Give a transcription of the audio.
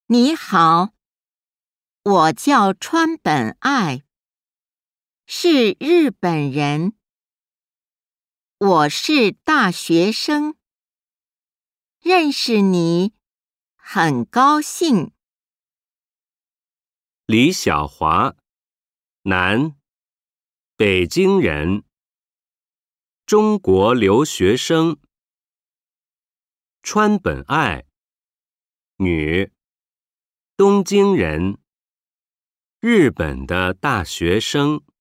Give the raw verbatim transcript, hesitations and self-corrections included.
你好，我叫川本爱，是日本人。我是大学生，认识你很高兴。 李小华，男，北京人，中国留学生。川本爱，女，东京人，日本的大学生。